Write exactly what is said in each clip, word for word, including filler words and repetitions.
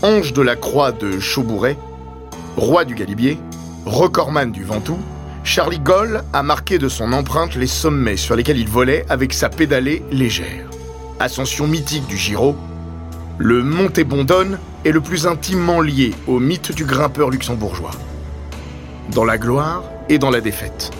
Ange de la Croix de Chaubourey, roi du Galibier, recordman du Ventoux, Charlie Goll a marqué de son empreinte les sommets sur lesquels il volait avec sa pédalée légère. Ascension mythique du Giro, le Monte Bondone est le plus intimement lié au mythe du grimpeur luxembourgeois. Dans la gloire et dans la défaite.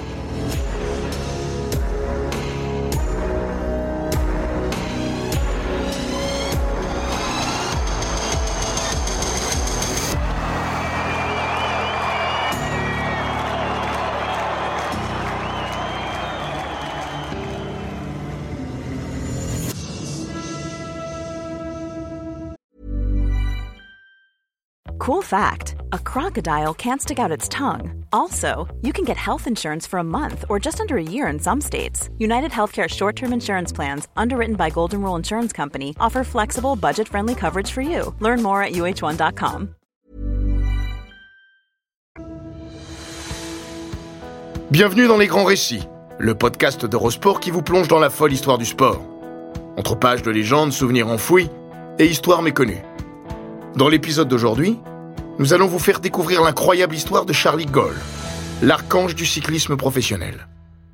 Cool fact, a crocodile can't stick out its tongue. Also, you can get health insurance for a month or just under a year in some states. United Healthcare short-term insurance plans, underwritten by Golden Rule Insurance Company, offer flexible, budget-friendly coverage for you. Learn more at U H one dot com. Bienvenue dans Les Grands Récits, le podcast d'Eurosport qui vous plonge dans la folle histoire du sport. Entre pages de légendes, souvenirs enfouis et histoires méconnues. Dans l'épisode d'aujourd'hui, nous allons vous faire découvrir l'incroyable histoire de Charlie Goll, l'archange du cyclisme professionnel.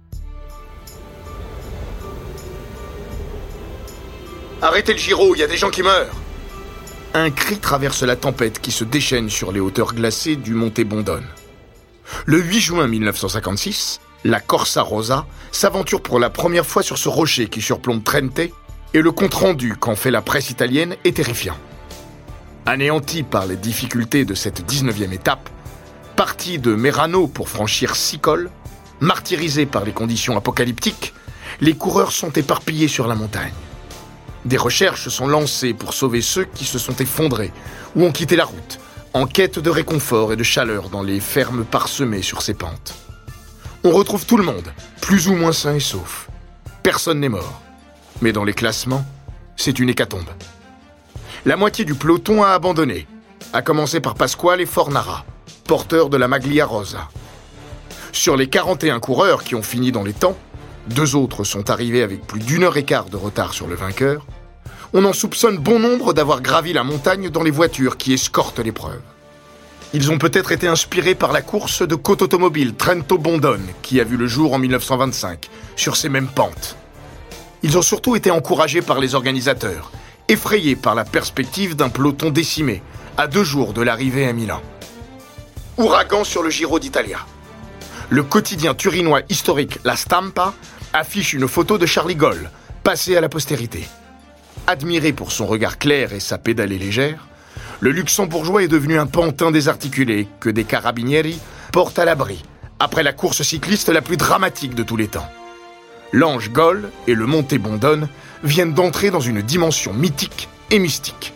Arrêtez le Giro, il y a des gens qui meurent! Un cri traverse la tempête qui se déchaîne sur les hauteurs glacées du Monte Bondone. Le huit juin mille neuf cent cinquante-six, la Corsa Rosa s'aventure pour la première fois sur ce rocher qui surplombe Trente, et le compte-rendu qu'en fait la presse italienne est terrifiant. Anéanti par les difficultés de cette dix-neuvième étape, parti de Merano pour franchir six cols, martyrisés par les conditions apocalyptiques, les coureurs sont éparpillés sur la montagne. Des recherches sont lancées pour sauver ceux qui se sont effondrés ou ont quitté la route, en quête de réconfort et de chaleur dans les fermes parsemées sur ces pentes. On retrouve tout le monde, plus ou moins sain et sauf. Personne n'est mort. Mais dans les classements, c'est une hécatombe. La moitié du peloton a abandonné, à commencer par Pasquale Fornara, porteur de la Maglia Rosa. Sur les quarante et un coureurs qui ont fini dans les temps, deux autres sont arrivés avec plus d'une heure et quart de retard sur le vainqueur, on en soupçonne bon nombre d'avoir gravi la montagne dans les voitures qui escortent l'épreuve. Ils ont peut-être été inspirés par la course de côte automobile Trento Bondone, qui a vu le jour en mille neuf cent vingt-cinq, sur ces mêmes pentes. Ils ont surtout été encouragés par les organisateurs, effrayés par la perspective d'un peloton décimé, à deux jours de l'arrivée à Milan. Ouragan sur le Giro d'Italia. Le quotidien turinois historique La Stampa affiche une photo de Charlie Goll, passé à la postérité. Admiré pour son regard clair et sa pédalée légère, le luxembourgeois est devenu un pantin désarticulé que des carabinieri portent à l'abri, après la course cycliste la plus dramatique de tous les temps. L'Ange Goll et le Monte Bondone viennent d'entrer dans une dimension mythique et mystique.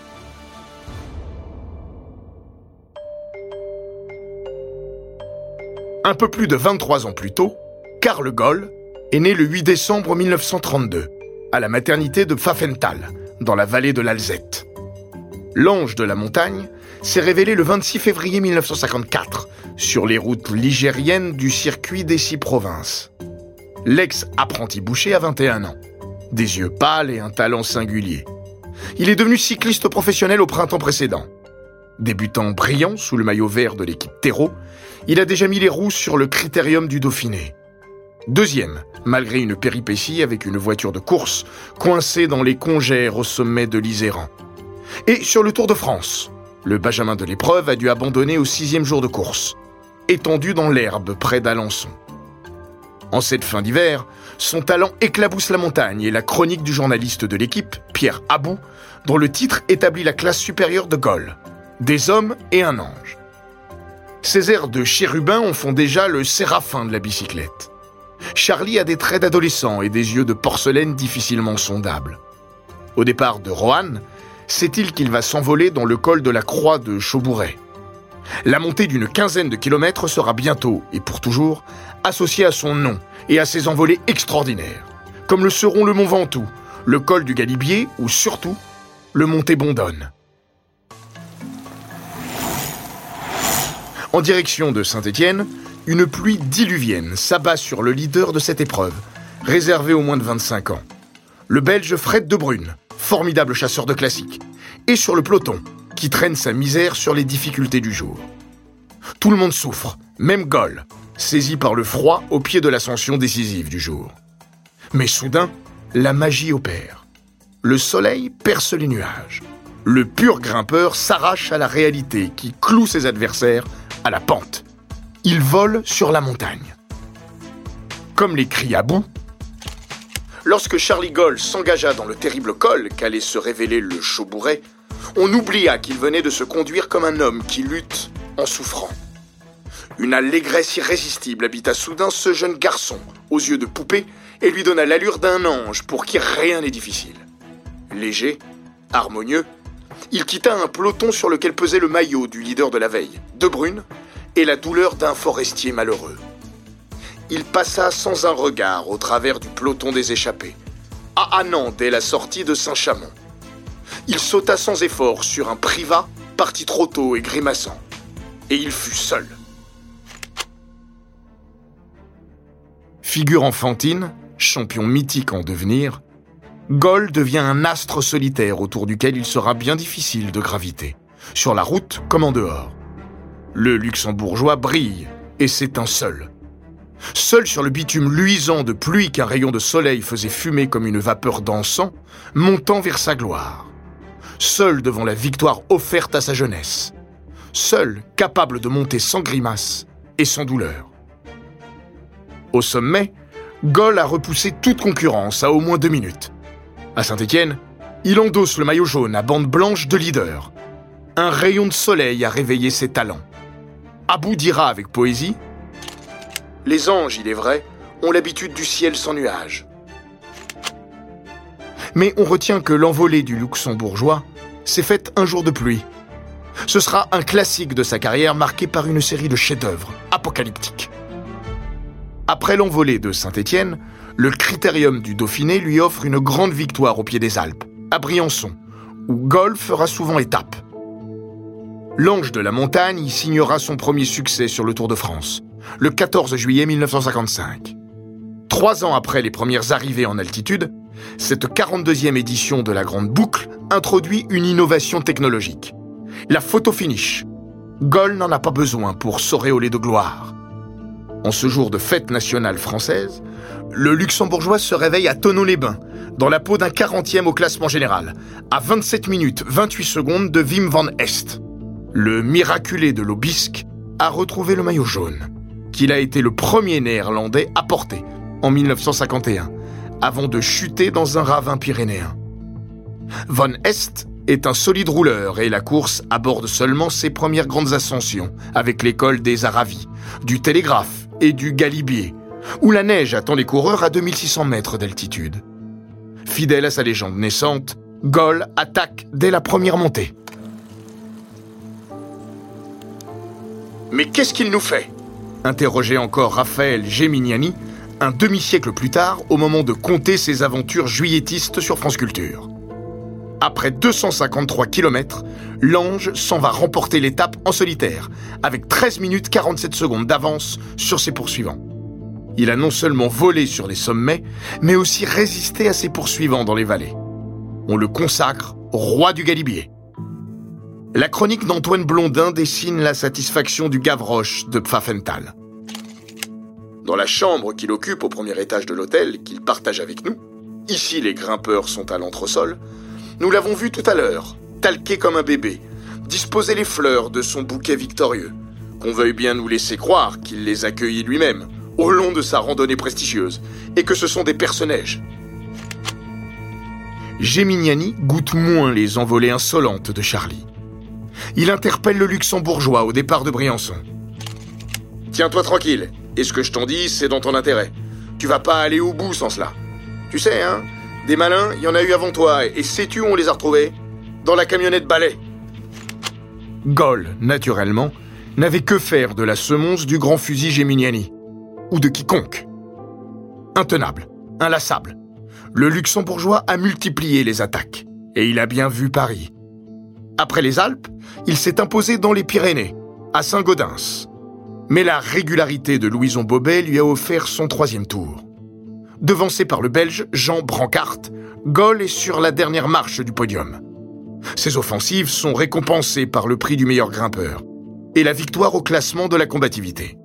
Un peu plus de vingt-trois ans plus tôt, Karl Goll est né le huit décembre mille neuf cent trente-deux, à la maternité de Pfaffenthal, dans la vallée de l'Alzette. L'ange de la montagne s'est révélé le vingt-six février mille neuf cent cinquante-quatre, sur les routes ligériennes du circuit des six provinces. L'ex-apprenti boucher a vingt et un ans, des yeux pâles et un talent singulier. Il est devenu cycliste professionnel au printemps précédent. Débutant brillant sous le maillot vert de l'équipe Tero, il a déjà mis les roues sur le critérium du Dauphiné. Deuxième, malgré une péripétie avec une voiture de course coincée dans les congères au sommet de l'Iséran. Et sur le Tour de France, le benjamin de l'épreuve a dû abandonner au sixième jour de course, étendu dans l'herbe près d'Alençon. En cette fin d'hiver, son talent éclabousse la montagne et la chronique du journaliste de l'équipe, Pierre Abou, dont le titre établit la classe supérieure de Goll, des hommes et un ange. Ces airs de chérubin en font déjà le séraphin de la bicyclette. Charlie a des traits d'adolescent et des yeux de porcelaine difficilement sondables. Au départ de Roanne, sait-il qu'il va s'envoler dans le col de la Croix de Chaubourey. La montée d'une quinzaine de kilomètres sera bientôt, et pour toujours, associée à son nom et à ses envolées extraordinaires, comme le seront le Mont Ventoux, le col du Galibier ou surtout le Monte Bondone. En direction de Saint-Étienne, une pluie diluvienne s'abat sur le leader de cette épreuve, réservée aux moins de vingt-cinq ans. Le Belge Fred De Bruyne, formidable chasseur de classiques. Et sur le peloton, qui traîne sa misère sur les difficultés du jour. Tout le monde souffre, même Gol, saisi par le froid au pied de l'ascension décisive du jour. Mais soudain, la magie opère. Le soleil perce les nuages. Le pur grimpeur s'arrache à la réalité qui cloue ses adversaires à la pente. Il vole sur la montagne. Comme les cris à bout, lorsque Charlie Gol s'engagea dans le terrible col qu'allait se révéler le Chaubouret, on oublia qu'il venait de se conduire comme un homme qui lutte en souffrant. Une allégresse irrésistible habita soudain ce jeune garçon, aux yeux de poupée, et lui donna l'allure d'un ange pour qui rien n'est difficile. Léger, harmonieux, il quitta un peloton sur lequel pesait le maillot du leader de la veille, De Bruyne, et la douleur d'un forestier malheureux. Il passa sans un regard au travers du peloton des échappés, âhannant dès la sortie de Saint-Chamond. Il sauta sans effort sur un privat parti trop tôt et grimaçant. Et il fut seul. Figure enfantine, champion mythique en devenir, Gol devient un astre solitaire autour duquel il sera bien difficile de graviter, sur la route comme en dehors. Le luxembourgeois brille et s'éteint seul. Seul sur le bitume luisant de pluie qu'un rayon de soleil faisait fumer comme une vapeur d'encens, montant vers sa gloire. Seul devant la victoire offerte à sa jeunesse. Seul capable de monter sans grimace et sans douleur. Au sommet, Gol a repoussé toute concurrence à au moins deux minutes. À Saint-Étienne, il endosse le maillot jaune à bande blanche de leader. Un rayon de soleil a réveillé ses talents. Abou dira avec poésie « Les anges, il est vrai, ont l'habitude du ciel sans nuages. » Mais on retient que l'envolée du luxembourgeois s'est faite un jour de pluie. Ce sera un classique de sa carrière marqué par une série de chefs-d'œuvre apocalyptiques. Après l'envolée de Saint-Étienne, le Critérium du Dauphiné lui offre une grande victoire au pied des Alpes, à Briançon, où Gol fera souvent étape. L'Ange de la Montagne y signera son premier succès sur le Tour de France, le quatorze juillet mille neuf cent cinquante-cinq. Trois ans après les premières arrivées en altitude, cette quarante-deuxième édition de la Grande Boucle introduit une innovation technologique. La photo finish. Gol n'en a pas besoin pour s'auréoler de gloire. En ce jour de fête nationale française, le Luxembourgeois se réveille à Tonneau-les-Bains, dans la peau d'un quarantième au classement général, à vingt-sept minutes vingt-huit secondes de Wim van Est. Le miraculé de l'Aubisque a retrouvé le maillot jaune, qu'il a été le premier néerlandais à porter en mille neuf cent cinquante et un, avant de chuter dans un ravin pyrénéen. Van Est est un solide rouleur et la course aborde seulement ses premières grandes ascensions avec l'école des Aravis, du Télégraphe et du Galibier, où la neige attend les coureurs à deux mille six cents mètres d'altitude. Fidèle à sa légende naissante, Gol attaque dès la première montée. « Mais qu'est-ce qu'il nous fait ?» interrogeait encore Raphaël Géminiani, un demi-siècle plus tard, au moment de compter ses aventures juilletistes sur France Culture. Après deux cent cinquante-trois kilomètres, l'Ange s'en va remporter l'étape en solitaire, avec treize minutes quarante-sept secondes d'avance sur ses poursuivants. Il a non seulement volé sur les sommets, mais aussi résisté à ses poursuivants dans les vallées. On le consacre roi du Galibier. La chronique d'Antoine Blondin dessine la satisfaction du Gavroche de Pfaffenthal. Dans la chambre qu'il occupe au premier étage de l'hôtel, qu'il partage avec nous, ici les grimpeurs sont à l'entresol, nous l'avons vu tout à l'heure, talqué comme un bébé, disposer les fleurs de son bouquet victorieux, qu'on veuille bien nous laisser croire qu'il les accueillit lui-même, au long de sa randonnée prestigieuse, et que ce sont des perce-neige. Géminiani goûte moins les envolées insolentes de Charlie. Il interpelle le Luxembourgeois au départ de Briançon. « Tiens-toi tranquille, et ce que je t'en dis, c'est dans ton intérêt. Tu vas pas aller au bout sans cela. Tu sais, hein, des malins, il y en a eu avant toi, et sais-tu où on les a retrouvés ? Dans la camionnette balai. » Gol, naturellement, n'avait que faire de la semonce du grand fusil Géminiani, ou de quiconque. Intenable, inlassable, le Luxembourgeois a multiplié les attaques, et il a bien vu Paris. Après les Alpes, il s'est imposé dans les Pyrénées, à Saint-Gaudens. Mais la régularité de Louison Bobet lui a offert son troisième tour. Devancé par le Belge Jean Brancart, Gol est sur la dernière marche du podium. Ses offensives sont récompensées par le prix du meilleur grimpeur et la victoire au classement de la combativité.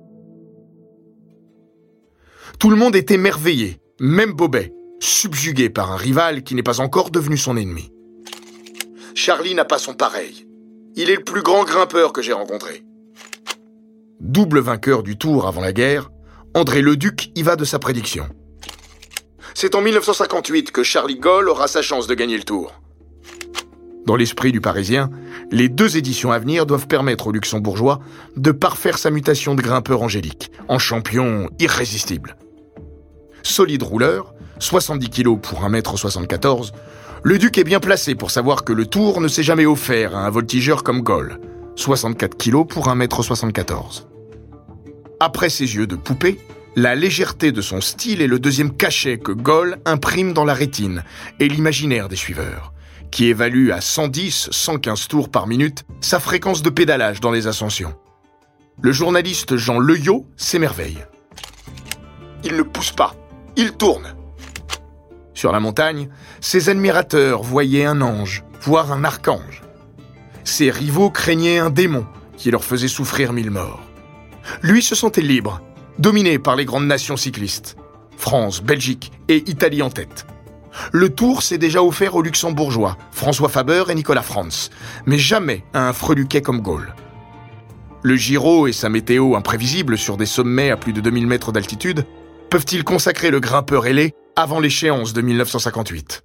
Tout le monde est émerveillé, même Bobet, subjugué par un rival qui n'est pas encore devenu son ennemi. Charlie n'a pas son pareil. Il est le plus grand grimpeur que j'ai rencontré. Double vainqueur du Tour avant la guerre, André Leduc y va de sa prédiction. C'est en dix-neuf cent cinquante-huit que Charlie Goll aura sa chance de gagner le Tour. Dans l'esprit du Parisien, les deux éditions à venir doivent permettre au Luxembourgeois de parfaire sa mutation de grimpeur angélique, en champion irrésistible. Solide rouleur, soixante-dix kilos pour un mètre soixante-quatorze, Leduc est bien placé pour savoir que le Tour ne s'est jamais offert à un voltigeur comme Goll, soixante-quatre kilos pour un mètre soixante-quatorze. Après ses yeux de poupée, la légèreté de son style est le deuxième cachet que Goll imprime dans la rétine et l'imaginaire des suiveurs, qui évalue à cent dix à cent quinze tours par minute sa fréquence de pédalage dans les ascensions. Le journaliste Jean Leuillot s'émerveille. Il ne pousse pas, il tourne. Sur la montagne, ses admirateurs voyaient un ange, voire un archange. Ses rivaux craignaient un démon qui leur faisait souffrir mille morts. Lui se sentait libre, dominé par les grandes nations cyclistes. France, Belgique et Italie en tête. Le Tour s'est déjà offert aux Luxembourgeois, François Faber et Nicolas Frantz, mais jamais à un freluquet comme Goll. Le Giro et sa météo imprévisible sur des sommets à plus de deux mille mètres d'altitude peuvent-ils consacrer le grimpeur ailé avant l'échéance de dix-neuf cent cinquante-huit.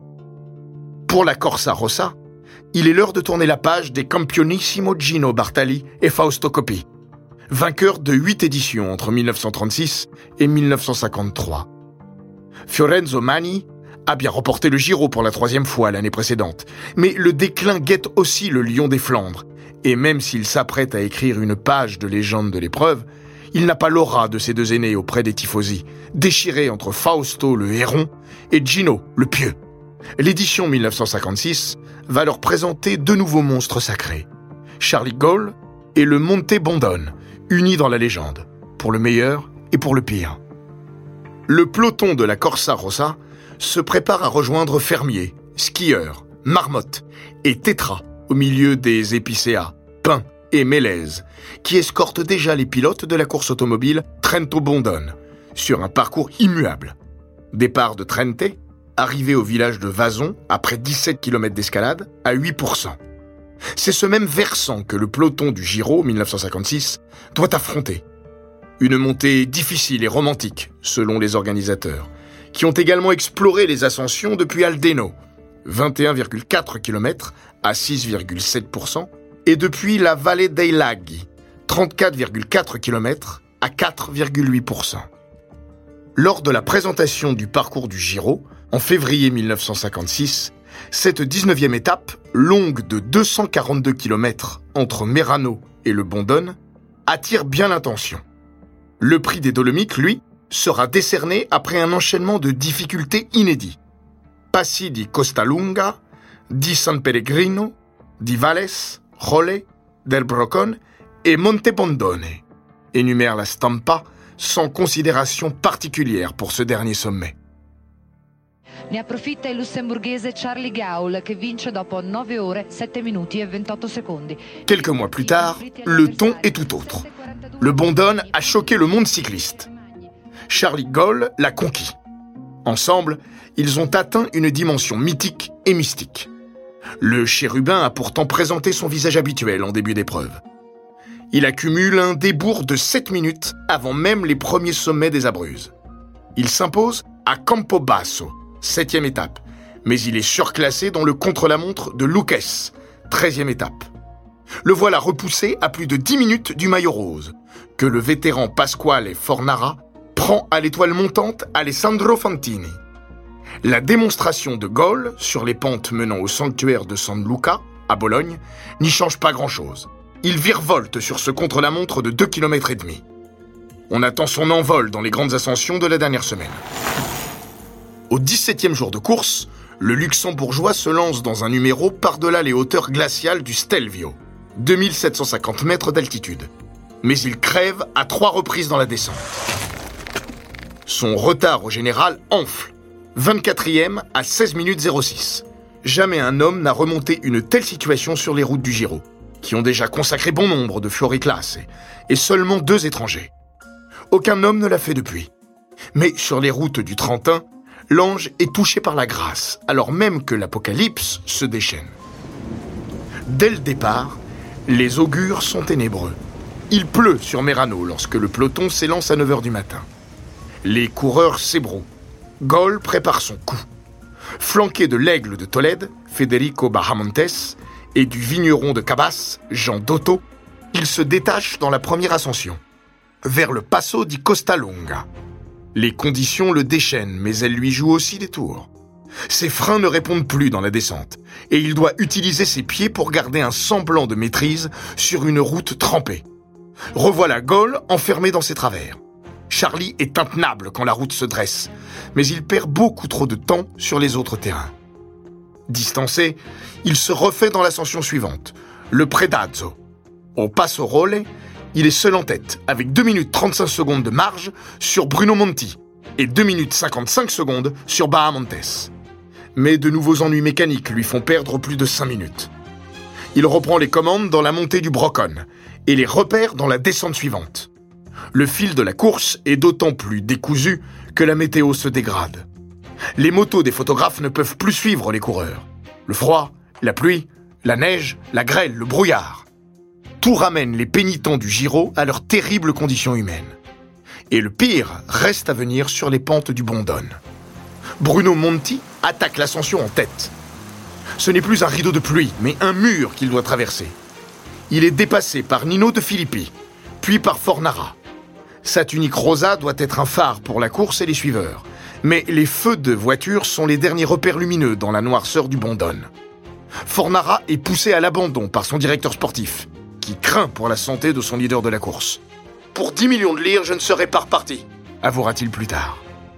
Pour la Corsa Rossa, il est l'heure de tourner la page des Campionissimo Gino Bartali et Fausto Coppi, vainqueurs de huit éditions entre dix-neuf cent trente-six et dix-neuf cent cinquante-trois. Fiorenzo Mani a bien remporté le Giro pour la troisième fois l'année précédente, mais le déclin guette aussi le Lion des Flandres, et même s'il s'apprête à écrire une page de légende de l'épreuve, il n'a pas l'aura de ses deux aînés auprès des tifosi, déchirés entre Fausto le héron et Gino le pieux. L'édition dix-neuf cent cinquante-six va leur présenter deux nouveaux monstres sacrés, Charlie Goll et le Monte Bondone, unis dans la légende, pour le meilleur et pour le pire. Le peloton de la Corsa Rossa se prépare à rejoindre fermiers, skieurs, marmottes et tétras au milieu des épicéas, pins et mélèzes, qui escortent déjà les pilotes de la course automobile Trento-Bondone, sur un parcours immuable. Départ de Trente, arrivé au village de Vazon, après dix-sept kilomètres d'escalade, à huit pour cent. C'est ce même versant que le peloton du Giro dix-neuf cent cinquante-six doit affronter. Une montée difficile et romantique, selon les organisateurs, qui ont également exploré les ascensions depuis Aldeno, vingt et un virgule quatre kilomètres à six virgule sept pour cent, et depuis la Valle dei Laghi, trente-quatre virgule quatre kilomètres à quatre virgule huit pour cent. Lors de la présentation du parcours du Giro, en février dix-neuf cent cinquante-six, cette dix-neuvième étape, longue de deux cent quarante-deux kilomètres entre Merano et le Bondone, attire bien l'attention. Le prix des Dolomites, lui, sera décerné après un enchaînement de difficultés inédits. Passi di Costalunga, di San Pellegrino, di Valles, Rolle, del Brocone et Monte Bondone, énumère la Stampa sans considération particulière pour ce dernier sommet. Ne approfitta il lussemburghese Charlie Goll che vince dopo nove ore, sette minuti e ventotto secondi. Quelques mois plus tard, le ton est tout autre. Le Bondone a choqué le monde cycliste. Charlie Goll l'a conquis. Ensemble, ils ont atteint une dimension mythique et mystique. Le chérubin a pourtant présenté son visage habituel en début d'épreuve. Il accumule un débours de sept minutes avant même les premiers sommets des Abruzzes. Il s'impose à Campobasso, septième étape, mais il est surclassé dans le contre-la-montre de Lucques, treizième étape. Le voilà repoussé à plus de dix minutes du maillot rose, que le vétéran Pasquale Fornara prend à l'étoile montante Alessandro Fantini. La démonstration de Goll sur les pentes menant au sanctuaire de San Luca, à Bologne, n'y change pas grand-chose. Il virevolte sur ce contre-la-montre de deux kilomètres et demi. On attend son envol dans les grandes ascensions de la dernière semaine. Au dix-septième jour de course, le Luxembourgeois se lance dans un numéro par-delà les hauteurs glaciales du Stelvio, deux mille sept cent cinquante mètres d'altitude. Mais il crève à trois reprises dans la descente. Son retard au général enfle, vingt-quatrième à seize minutes zéro six. jamais un homme n'a remonté une telle situation sur les routes du Giro, qui ont déjà consacré bon nombre de Fioriclasse, et seulement deux étrangers. Aucun homme ne l'a fait depuis. Mais sur les routes du Trentin, l'ange est touché par la grâce, alors même que l'Apocalypse se déchaîne. Dès le départ, les augures sont ténébreux. Il pleut sur Merano lorsque le peloton s'élance à neuf heures du matin. Les coureurs s'ébrouent. Gol prépare son coup. Flanqué de l'aigle de Tolède, Federico Bahamontes, et du vigneron de Cabas, Jean Dotto, il se détache dans la première ascension, vers le Passo di Costalunga. Les conditions le déchaînent, mais elles lui jouent aussi des tours. Ses freins ne répondent plus dans la descente, et il doit utiliser ses pieds pour garder un semblant de maîtrise sur une route trempée. Revoilà Gol enfermé dans ses travers. Charlie est intenable quand la route se dresse, mais il perd beaucoup trop de temps sur les autres terrains. Distancé, il se refait dans l'ascension suivante, le Predazzo. Au Passo Rolle, il est seul en tête, avec deux minutes trente-cinq secondes de marge sur Bruno Monti et deux minutes cinquante-cinq secondes sur Bahamontes. Mais de nouveaux ennuis mécaniques lui font perdre plus de cinq minutes. Il reprend les commandes dans la montée du Broccone et les repère dans la descente suivante. Le fil de la course est d'autant plus décousu que la météo se dégrade. Les motos des photographes ne peuvent plus suivre les coureurs. Le froid, la pluie, la neige, la grêle, le brouillard. Tout ramène les pénitents du Giro à leurs terribles conditions humaines. Et le pire reste à venir sur les pentes du Bondone. Bruno Monti attaque l'ascension en tête. Ce n'est plus un rideau de pluie, mais un mur qu'il doit traverser. Il est dépassé par Nino De Filippi, puis par Fornara. Sa tunique rosa doit être un phare pour la course et les suiveurs. Mais les feux de voiture sont les derniers repères lumineux dans la noirceur du Bondone. Fornara est poussé à l'abandon par son directeur sportif, qui craint pour la santé de son leader de la course. « Pour dix millions de lire, je ne serai pas reparti », avouera-t-il plus tard.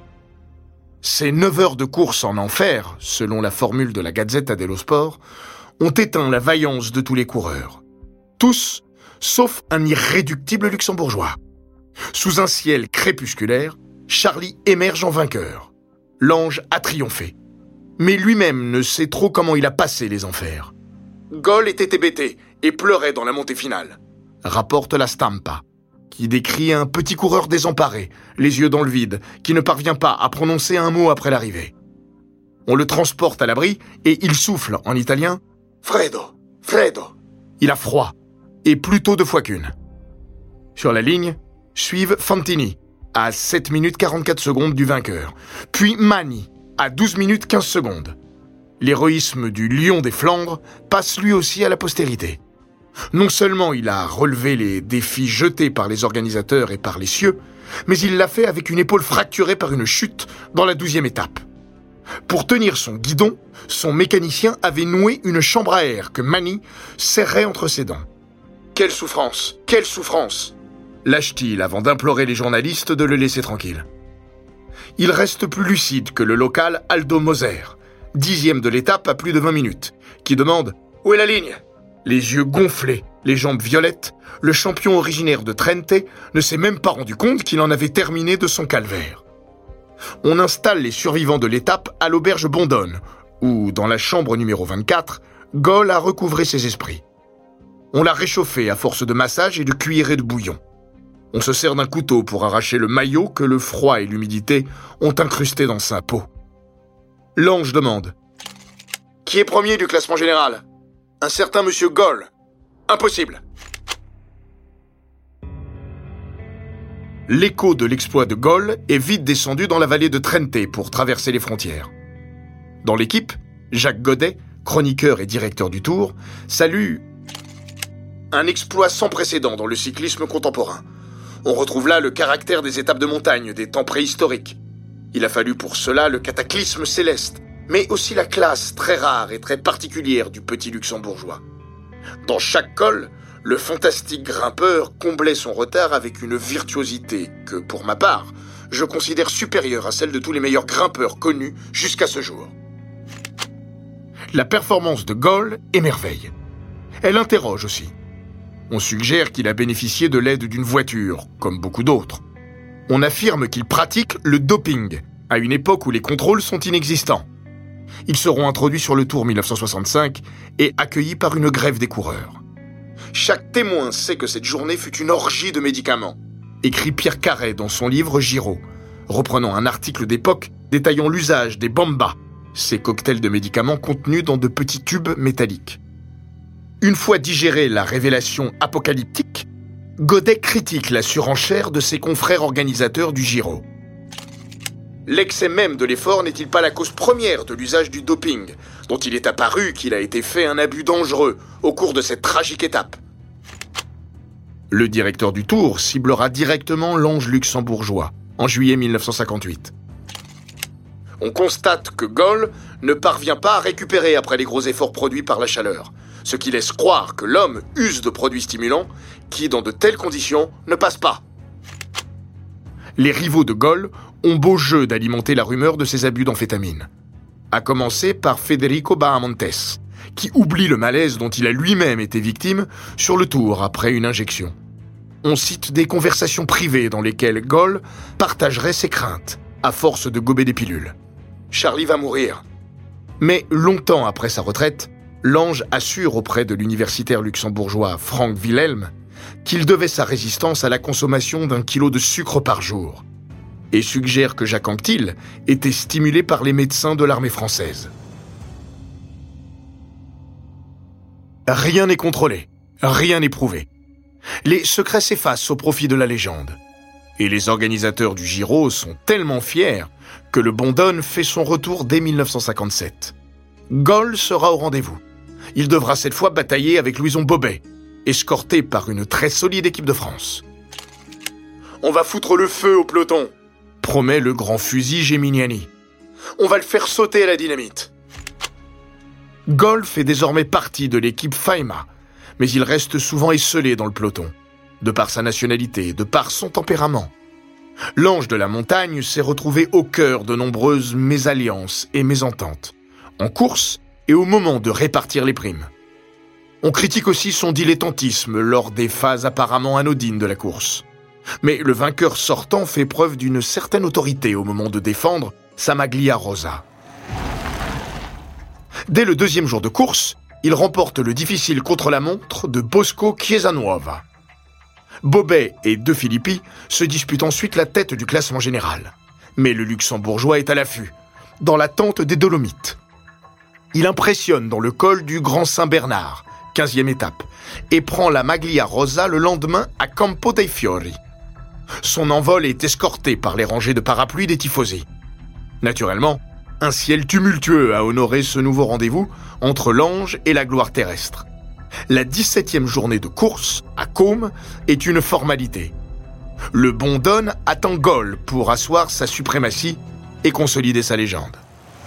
Ces neuf heures de course en enfer, selon la formule de la Gazzetta dello Sport, ont éteint la vaillance de tous les coureurs. Tous, sauf un irréductible luxembourgeois. Sous un ciel crépusculaire, Charlie émerge en vainqueur. L'ange a triomphé. Mais lui-même ne sait trop comment il a passé les enfers. Gol était hébété et pleurait dans la montée finale, rapporte la Stampa, qui décrit un petit coureur désemparé, les yeux dans le vide, qui ne parvient pas à prononcer un mot après l'arrivée. On le transporte à l'abri et il souffle en italien « Freddo, Freddo ». Il a froid, et plutôt deux fois qu'une. Sur la ligne, suivent Fantini, à sept minutes quarante-quatre secondes du vainqueur, puis Mani, à douze minutes quinze secondes. L'héroïsme du lion des Flandres passe lui aussi à la postérité. Non seulement il a relevé les défis jetés par les organisateurs et par les cieux, mais il l'a fait avec une épaule fracturée par une chute dans la douzième étape. Pour tenir son guidon, son mécanicien avait noué une chambre à air que Mani serrait entre ses dents. Quelle souffrance, quelle souffrance! Lâche-t-il avant d'implorer les journalistes de le laisser tranquille. Il reste plus lucide que le local Aldo Moser, dixième de l'étape à plus de vingt minutes, qui demande « Où est la ligne ?» Les yeux gonflés, les jambes violettes, le champion originaire de Trente ne s'est même pas rendu compte qu'il en avait terminé de son calvaire. On installe les survivants de l'étape à l'auberge Bondone, où, dans la chambre numéro vingt-quatre, Gol a recouvré ses esprits. On l'a réchauffé à force de massage et de cuillerée de bouillon. On se sert d'un couteau pour arracher le maillot que le froid et l'humidité ont incrusté dans sa peau. L'ange demande « Qui est premier du classement général ? Un certain monsieur Gol. Impossible !» L'écho de l'exploit de Gol est vite descendu dans la vallée de Trente pour traverser les frontières. Dans l'équipe, Jacques Godet, chroniqueur et directeur du Tour, salue un exploit sans précédent dans le cyclisme contemporain. On retrouve là le caractère des étapes de montagne des temps préhistoriques. Il a fallu pour cela le cataclysme céleste, mais aussi la classe très rare et très particulière du petit luxembourgeois. Dans chaque col, le fantastique grimpeur comblait son retard avec une virtuosité que, pour ma part, je considère supérieure à celle de tous les meilleurs grimpeurs connus jusqu'à ce jour. La performance de Gol émerveille. Elle interroge aussi. On suggère qu'il a bénéficié de l'aide d'une voiture, comme beaucoup d'autres. On affirme qu'il pratique le doping, à une époque où les contrôles sont inexistants. Ils seront introduits sur le Tour mille neuf cent soixante-cinq et accueillis par une grève des coureurs. Chaque témoin sait que cette journée fut une orgie de médicaments, écrit Pierre Carré dans son livre Giraud, reprenant un article d'époque détaillant l'usage des bombas, ces cocktails de médicaments contenus dans de petits tubes métalliques. Une fois digérée la révélation apocalyptique, Godet critique la surenchère de ses confrères organisateurs du Giro. L'excès même de l'effort n'est-il pas la cause première de l'usage du doping, dont il est apparu qu'il a été fait un abus dangereux au cours de cette tragique étape? Le directeur du Tour ciblera directement l'ange luxembourgeois en juillet mille neuf cent cinquante-huit. On constate que Gol ne parvient pas à récupérer après les gros efforts produits par la chaleur, ce qui laisse croire que l'homme use de produits stimulants qui, dans de telles conditions, ne passent pas. Les rivaux de Gol ont beau jeu d'alimenter la rumeur de ses abus d'amphétamine. À commencer par Federico Bahamontes, qui oublie le malaise dont il a lui-même été victime sur le Tour après une injection. On cite des conversations privées dans lesquelles Gol partagerait ses craintes, à force de gober des pilules. Charlie va mourir. Mais longtemps après sa retraite, l'ange assure auprès de l'universitaire luxembourgeois Frank Wilhelm qu'il devait sa résistance à la consommation d'un kilo de sucre par jour et suggère que Jacques Anquetil était stimulé par les médecins de l'armée française. Rien n'est contrôlé, rien n'est prouvé. Les secrets s'effacent au profit de la légende. Et les organisateurs du Giro sont tellement fiers que le Bondone fait son retour dès mille neuf cent cinquante-sept. Gol sera au rendez-vous. Il devra cette fois batailler avec Louison Bobet, escorté par une très solide équipe de France. « On va foutre le feu au peloton », promet le grand fusil Geminiani. « On va le faire sauter à la dynamite ». Gol fait désormais partie de l'équipe Faema, mais il reste souvent esseulé dans le peloton, de par sa nationalité, de par son tempérament. L'ange de la montagne s'est retrouvé au cœur de nombreuses mésalliances et mésententes, en course et au moment de répartir les primes. On critique aussi son dilettantisme lors des phases apparemment anodines de la course. Mais le vainqueur sortant fait preuve d'une certaine autorité au moment de défendre sa Maglia Rosa. Dès le deuxième jour de course, il remporte le difficile contre-la-montre de Bosco Chiesanuova. Bobet et De Filippi se disputent ensuite la tête du classement général. Mais le luxembourgeois est à l'affût, dans l'attente des Dolomites. Il impressionne dans le col du Grand Saint-Bernard, quinzième étape, et prend la Maglia Rosa le lendemain à Campo dei Fiori. Son envol est escorté par les rangées de parapluies des tifosi. Naturellement, un ciel tumultueux a honoré ce nouveau rendez-vous entre l'ange et la gloire terrestre. La dix-septième journée de course, à Côme, est une formalité. Le Bondone attend Gol pour asseoir sa suprématie et consolider sa légende.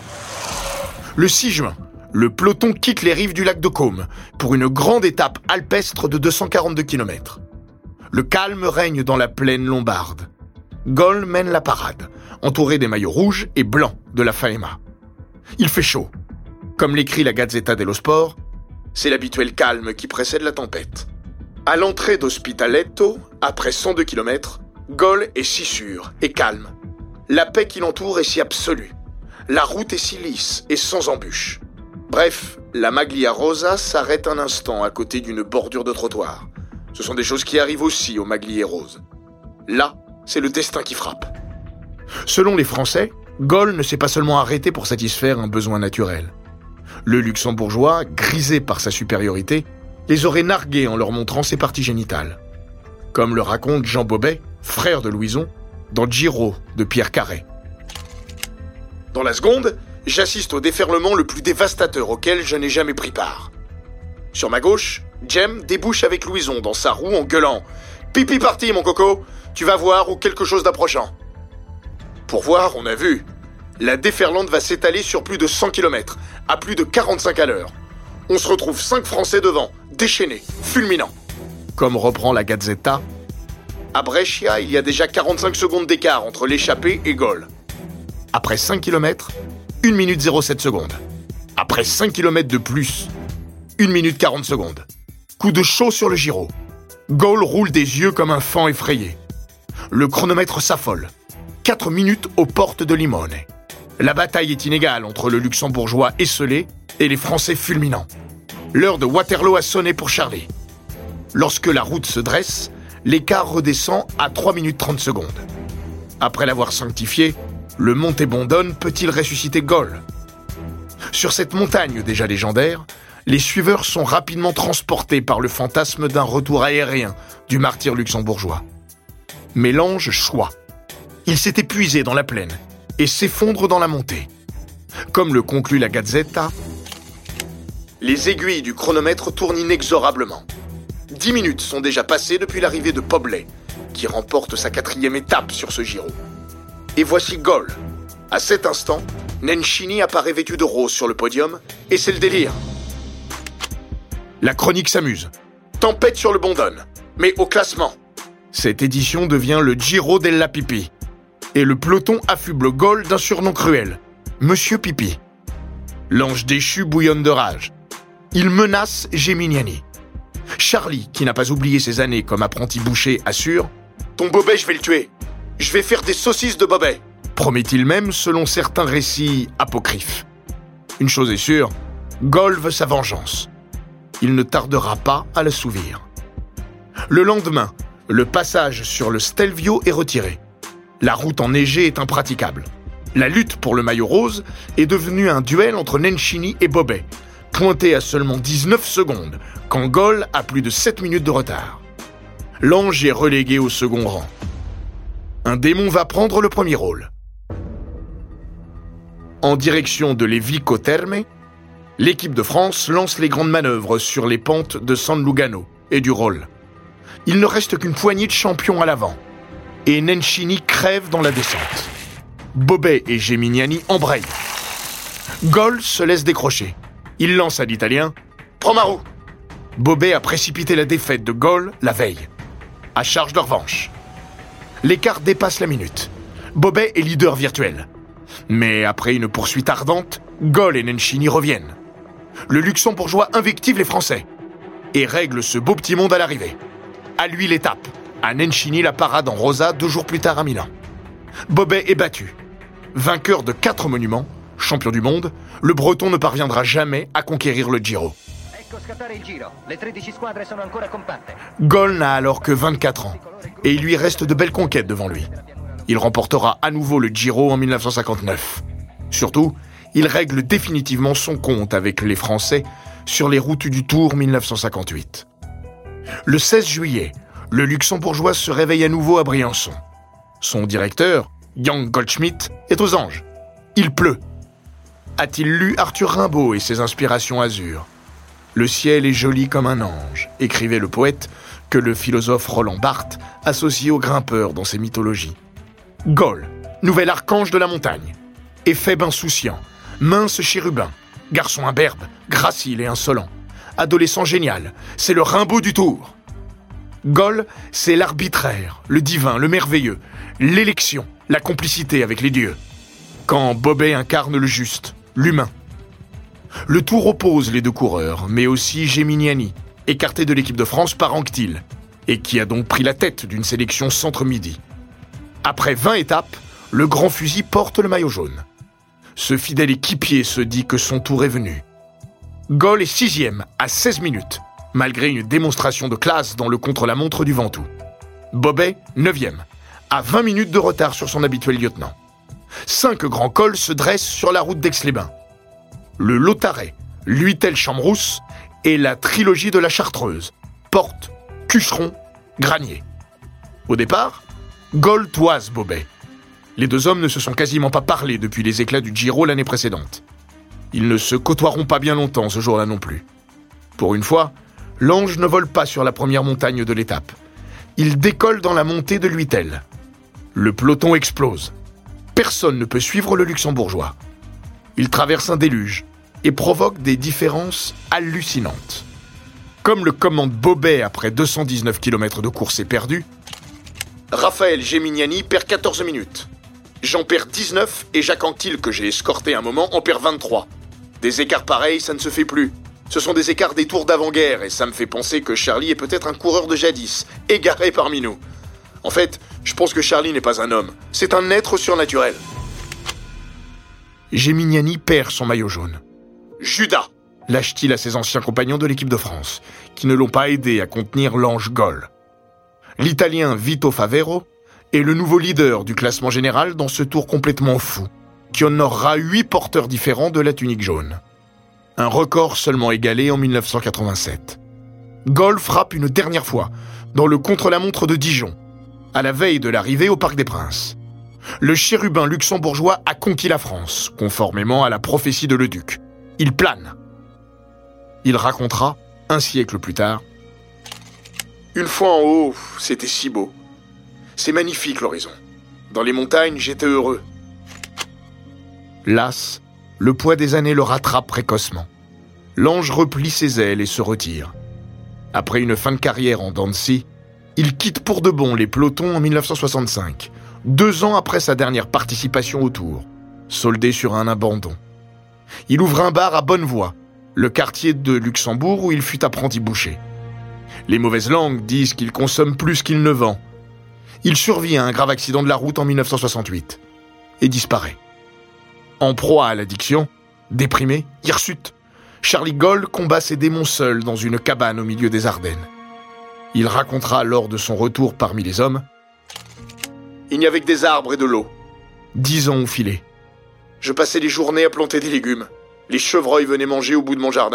Le six juin, le peloton quitte les rives du lac de Côme pour une grande étape alpestre de deux cent quarante-deux kilomètres. Le calme règne dans la plaine lombarde. Gol mène la parade, entouré des maillots rouges et blancs de la Faema. Il fait chaud. Comme l'écrit la Gazzetta dello Sport, c'est l'habituel calme qui précède la tempête. À l'entrée d'Ospitaletto, après cent deux kilomètres, Gol est si sûr et calme. La paix qui l'entoure est si absolue. La route est si lisse et sans embûches. Bref, la Maglia Rosa s'arrête un instant à côté d'une bordure de trottoir. Ce sont des choses qui arrivent aussi aux Magliers roses. Là, c'est le destin qui frappe. Selon les Français, Gol ne s'est pas seulement arrêté pour satisfaire un besoin naturel. Le luxembourgeois, grisé par sa supériorité, les aurait nargués en leur montrant ses parties génitales. Comme le raconte Jean Bobet, frère de Louison, dans Giro de Pierre Carré. Dans la seconde, j'assiste au déferlement le plus dévastateur auquel je n'ai jamais pris part. Sur ma gauche, Jem débouche avec Louison dans sa roue en gueulant « Pipi parti, mon coco, tu vas voir ou quelque chose d'approchant ». Pour voir, on a vu. La déferlante va s'étaler sur plus de cent kilomètres, à plus de quarante-cinq à l'heure. On se retrouve cinq Français devant, déchaînés, fulminants. Comme reprend la Gazzetta, à Brescia, il y a déjà quarante-cinq secondes d'écart entre l'échappée et Gol. Après cinq kilomètres, une minute zéro sept secondes. Après cinq kilomètres de plus, une minute quarante secondes. Coup de chaud sur le Giro. Gol roule des yeux comme un faon effrayé. Le chronomètre s'affole. quatre minutes aux portes de Limone. La bataille est inégale entre le luxembourgeois esseulé et les Français fulminants. L'heure de Waterloo a sonné pour Charlie. Lorsque la route se dresse, l'écart redescend à trois minutes trente secondes. Après l'avoir sanctifié, le Monte Bondone peut-il ressusciter Gaulle ? Sur cette montagne déjà légendaire, les suiveurs sont rapidement transportés par le fantasme d'un retour aérien du martyr luxembourgeois. Mais l'ange choit. Il s'est épuisé dans la plaine et s'effondre dans la montée. Comme le conclut la Gazzetta, les aiguilles du chronomètre tournent inexorablement. Dix minutes sont déjà passées depuis l'arrivée de Poblet, qui remporte sa quatrième étape sur ce Giro. Et voici Gaulle. À cet instant, Nencini apparaît vêtu de rose sur le podium, et c'est le délire. La chronique s'amuse. Tempête sur le Bondone, mais au classement. Cette édition devient le Giro della Pipi. Et le peloton affuble Gaulle d'un surnom cruel, Monsieur Pipi. L'ange déchu bouillonne de rage. Il menace Geminiani. Charlie, qui n'a pas oublié ses années comme apprenti boucher, assure « Ton Bobet, je vais le tuer. Je vais faire des saucisses de Bobet », promet-il même selon certains récits apocryphes. Une chose est sûre, Gaulle veut sa vengeance. Il ne tardera pas à l'assouvir. Le lendemain, le passage sur le Stelvio est retiré. La route enneigée est impraticable. La lutte pour le maillot rose est devenue un duel entre Nencini et Bobet, pointé à seulement dix-neuf secondes, quand Gaulle a plus de sept minutes de retard. L'ange est relégué au second rang. Un démon va prendre le premier rôle. En direction de Levico Terme, l'équipe de France lance les grandes manœuvres sur les pentes de San Lugano et du Rolle. Il ne reste qu'une poignée de champions à l'avant, et Nencini crève dans la descente. Bobet et Geminiani embrayent. Gaulle se laisse décrocher. Il lance à l'Italien « Prends ma roue !» Bobet a précipité la défaite de Gaulle la veille. À charge de revanche. L'écart dépasse la minute. Bobet est leader virtuel. Mais après une poursuite ardente, Gaulle et Nencini reviennent. Le luxembourgeois invective les Français et règle ce beau petit monde à l'arrivée. À lui l'étape. À Nencini la parade en rosa deux jours plus tard à Milan. Bobet est battu. Vainqueur de quatre monuments, champion du monde, le Breton ne parviendra jamais à conquérir le Giro. Gaulle n'a alors que vingt-quatre ans, et il lui reste de belles conquêtes devant lui. Il remportera à nouveau le Giro en dix-neuf cent cinquante-neuf. Surtout, il règle définitivement son compte avec les Français sur les routes du Tour dix-neuf cent cinquante-huit. Le seize juillet, le Luxembourgeois se réveille à nouveau à Briançon. Son directeur, Jan Goldschmidt, est aux anges. Il pleut. A-t-il lu Arthur Rimbaud et ses inspirations azur ? Le ciel est joli comme un ange, écrivait le poète que le philosophe Roland Barthes associe aux grimpeurs dans ses mythologies. Gaulle, nouvel archange de la montagne. Éphèbe insouciant, mince chérubin, garçon imberbe, gracile et insolent. Adolescent génial, c'est le Rimbaud du Tour. Gaulle, c'est l'arbitraire, le divin, le merveilleux, l'élection, la complicité avec les dieux. Quand Bobet incarne le juste, l'humain. Le Tour oppose les deux coureurs, mais aussi Geminiani, écarté de l'équipe de France par Anquetil, et qui a donc pris la tête d'une sélection centre-midi. Après vingt étapes, le grand fusil porte le maillot jaune. Ce fidèle équipier se dit que son tour est venu. Gaulle est sixième à seize minutes, malgré une démonstration de classe dans le contre-la-montre du Ventoux. Bobet, neuvième, à vingt minutes de retard sur son habituel lieutenant. Cinq grands cols se dressent sur la route d'Aix-les-Bains. Le Lautaret, l'Huitel-Chamrousse et la trilogie de la Chartreuse, Porte, Cucheron, Granier. Au départ, Gaulle toise Bobet. Les deux hommes ne se sont quasiment pas parlé depuis les éclats du Giro l'année précédente. Ils ne se côtoieront pas bien longtemps ce jour-là non plus. Pour une fois, l'ange ne vole pas sur la première montagne de l'étape. Il décolle dans la montée de l'Huitel. Le peloton explose. Personne ne peut suivre le luxembourgeois. Il traverse un déluge et provoque des différences hallucinantes. Comme le commande Bobet après deux cent dix-neuf kilomètres de course éperdue, Raphaël Geminiani perd quatorze minutes. J'en perds dix-neuf et Jacques Anquetil, que j'ai escorté un moment, en perd vingt-trois. Des écarts pareils, ça ne se fait plus. Ce sont des écarts des tours d'avant-guerre et ça me fait penser que Charlie est peut-être un coureur de jadis, égaré parmi nous. En fait, je pense que Charlie n'est pas un homme, c'est un être surnaturel. Gemignani perd son maillot jaune. Judas lâche-t-il à ses anciens compagnons de l'équipe de France, qui ne l'ont pas aidé à contenir l'ange Gol. L'Italien Vito Favero est le nouveau leader du classement général dans ce tour complètement fou, qui honorera huit porteurs différents de la tunique jaune. Un record seulement égalé en dix-neuf cent quatre-vingt-sept. Gol frappe une dernière fois, dans le contre-la-montre de Dijon, à la veille de l'arrivée au Parc des Princes. Le chérubin luxembourgeois a conquis la France, conformément à la prophétie de Leduc. Il plane. Il racontera, un siècle plus tard, « Une fois en haut, c'était si beau. C'est magnifique l'horizon. Dans les montagnes, j'étais heureux. » Las, le poids des années le rattrape précocement. L'ange replie ses ailes et se retire. Après une fin de carrière en dents de scie, il quitte pour de bon les pelotons en dix-neuf cent soixante-cinq, deux ans après sa dernière participation au Tour, soldé sur un abandon. Il ouvre un bar à Bonnevoie, le quartier de Luxembourg où il fut apprenti boucher. Les mauvaises langues disent qu'il consomme plus qu'il ne vend. Il survit à un grave accident de la route en dix-neuf cent soixante-huit et disparaît. En proie à l'addiction, déprimé, hirsute, Charlie Gol combat ses démons seul dans une cabane au milieu des Ardennes. Il racontera lors de son retour parmi les hommes « Il n'y avait que des arbres et de l'eau. Dix ans au filet. Je passais les journées à planter des légumes. Les chevreuils venaient manger au bout de mon jardin. »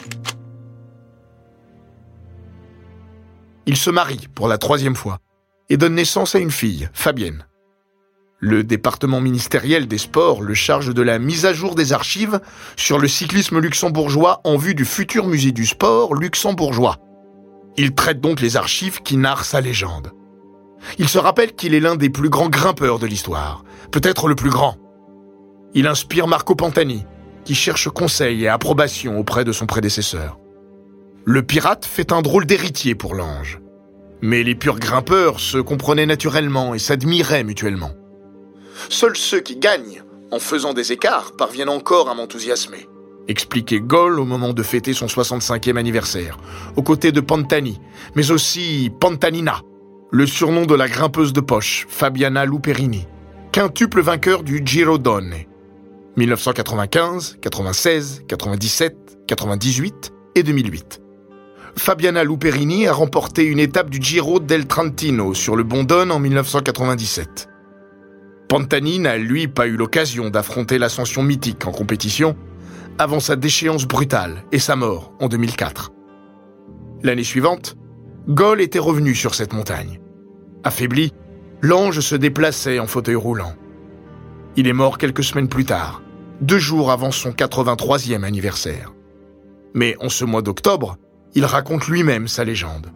Il se marie pour la troisième fois et donne naissance à une fille, Fabienne. Le département ministériel des sports le charge de la mise à jour des archives sur le cyclisme luxembourgeois en vue du futur musée du sport luxembourgeois. Il traite donc les archives qui narrent sa légende. Il se rappelle qu'il est l'un des plus grands grimpeurs de l'histoire, peut-être le plus grand. Il inspire Marco Pantani, qui cherche conseil et approbation auprès de son prédécesseur. Le pirate fait un drôle d'héritier pour l'ange. Mais les purs grimpeurs se comprenaient naturellement et s'admiraient mutuellement. Seuls ceux qui gagnent, en faisant des écarts, parviennent encore à m'enthousiasmer, expliquait Gol au moment de fêter son soixante-cinquième anniversaire, aux côtés de Pantani, mais aussi Pantanina, le surnom de la grimpeuse de poche, Fabiana Luperini, quintuple vainqueur du Giro Donne. dix-neuf cent quatre-vingt-quinze, quatre-vingt-seize, quatre-vingt-dix-sept, quatre-vingt-dix-huit et deux mille huit. Fabiana Luperini a remporté une étape du Giro del Trentino sur le Bondone en dix-neuf cent quatre-vingt-dix-sept. Pantani n'a, lui, pas eu l'occasion d'affronter l'ascension mythique en compétition avant sa déchéance brutale et sa mort en deux mille quatre. L'année suivante, Gol était revenu sur cette montagne. Affaibli, l'ange se déplaçait en fauteuil roulant. Il est mort quelques semaines plus tard, deux jours avant son quatre-vingt-troisième anniversaire. Mais en ce mois d'octobre, il raconte lui-même sa légende.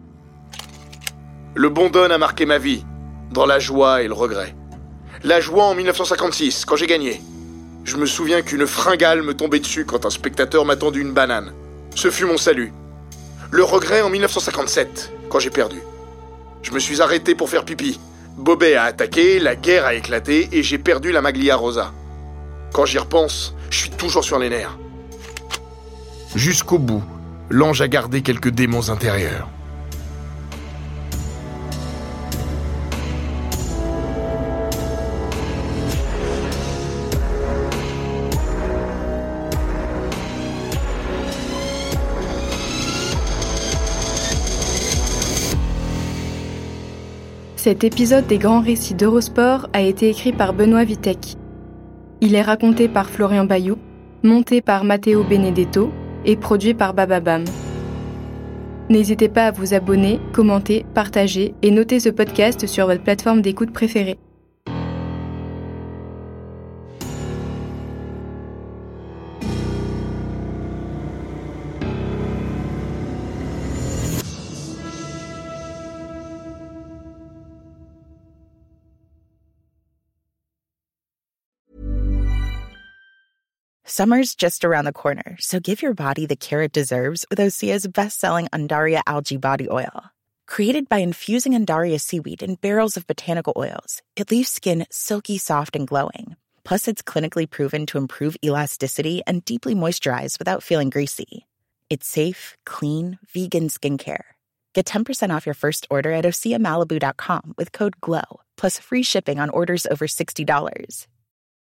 « Le Bondone a marqué ma vie, dans la joie et le regret. La joie en dix-neuf cent cinquante-six, quand j'ai gagné. Je me souviens qu'une fringale me tombait dessus quand un spectateur m'a tendu une banane. Ce fut mon salut. Le regret en dix-neuf cent cinquante-sept, quand j'ai perdu. Je me suis arrêté pour faire pipi. Bobet a attaqué, la guerre a éclaté et j'ai perdu la Maglia Rosa. Quand j'y repense, je suis toujours sur les nerfs. » Jusqu'au bout, l'ange a gardé quelques démons intérieurs. Cet épisode des grands récits d'Eurosport a été écrit par Benoît Vitek. Il est raconté par Florian Bayou, monté par Matteo Benedetto et produit par Bababam. N'hésitez pas à vous abonner, commenter, partager et noter ce podcast sur votre plateforme d'écoute préférée. Summer's just around the corner, so give your body the care it deserves with Osea's best-selling Undaria Algae Body Oil. Created by infusing Undaria seaweed in barrels of botanical oils, it leaves skin silky, soft, and glowing. Plus, it's clinically proven to improve elasticity and deeply moisturize without feeling greasy. It's safe, clean, vegan skincare. Get ten percent off your first order at osea malibu dot com with code GLOW, plus free shipping on orders over sixty dollars.